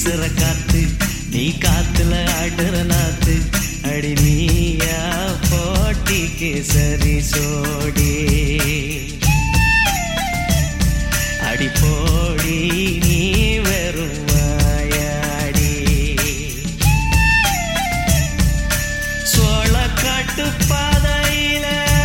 வீசுற காத்து நீ காத்துல ஆடுற நாத்து அடி நீயா போட்டிக்கு சரி சோடி அடி போடி நீ வெறும் வாயாடி சோழ காட்டு பாதையில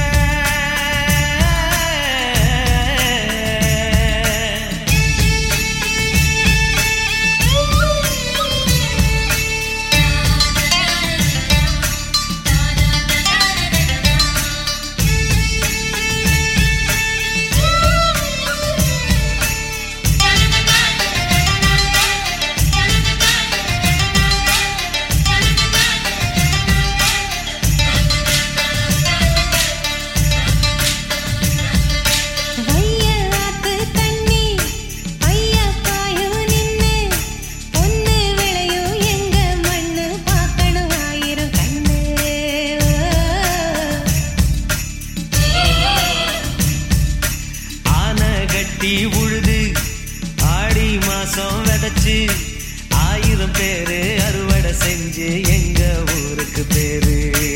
உழுது ஆடி மாசம் விதைச்சு 1000 பேரு அறுவடை செஞ்சு எங்க ஊருக்கு பேரு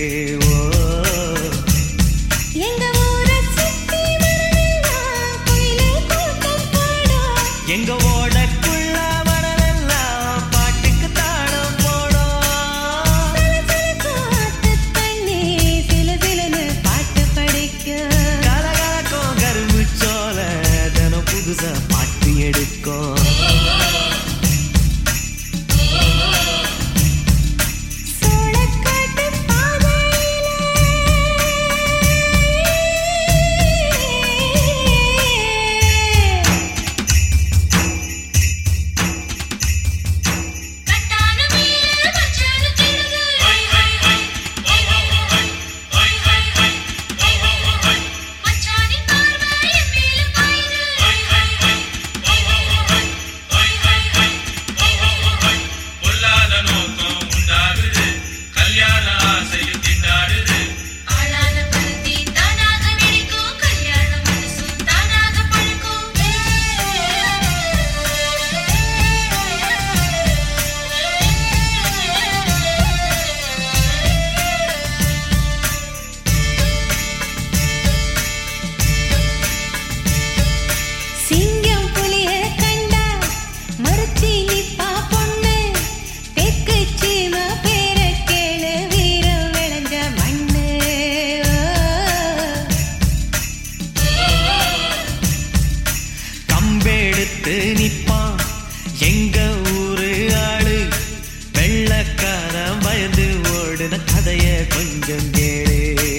எங்க ஓடக்குள்ள வரவெல்லாம் பாட்டுக்கு தாளம் போடும் பாட்டு படிக்கும் கலகலக்கும் கரும்பு சோல புதுசா பாட்டு எடுக்கும் நிப்பான் எங்க ஊரு ஆளு வெள்ளக்காரன் பயந்து ஓடுன கதைய கொஞ்சம் கேளு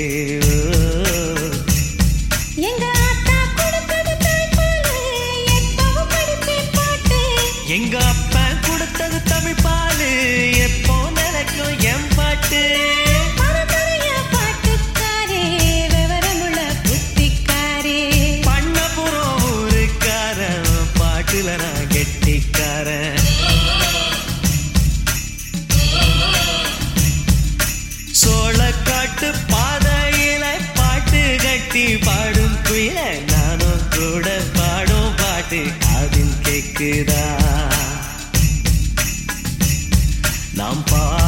எங்க அப்பா கொடுத்தது தமிழ் பாலு எப்போ நினைக்கும் என் பாட்டு கெட்டிக்காரன் சோழ காட்டு பாதையில பாட்டு கட்டி பாடும் குயில நானும் கூட பாடும் பாட்டு காதில் கேக்குதா நாம்